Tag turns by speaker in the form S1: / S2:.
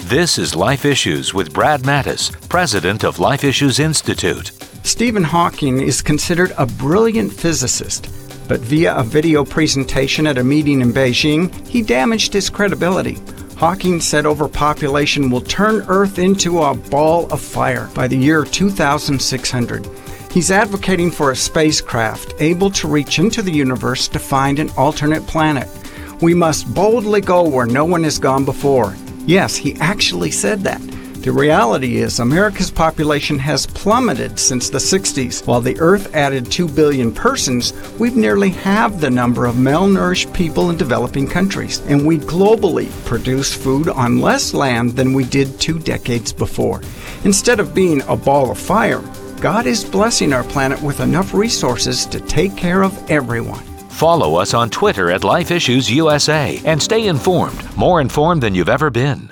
S1: This is Life Issues with Brad Mattis, president of Life Issues Institute.
S2: Stephen Hawking is considered a brilliant physicist, but via a video presentation at a meeting in Beijing, he damaged his credibility. Hawking said overpopulation will turn Earth into a ball of fire by the year 2600. He's advocating for a spacecraft able to reach into the universe to find an alternate planet. We must boldly go where no one has gone before. Yes, he actually said that. The reality is America's population has plummeted since the 60s. While the Earth added 2 billion persons, we've nearly halved the number of malnourished people in developing countries. And we globally produce food on less land than we did 2 decades before. Instead of being a ball of fire, God is blessing our planet with enough resources to take care of everyone.
S1: Follow us on Twitter at Life Issues USA and stay informed, more informed than you've ever been.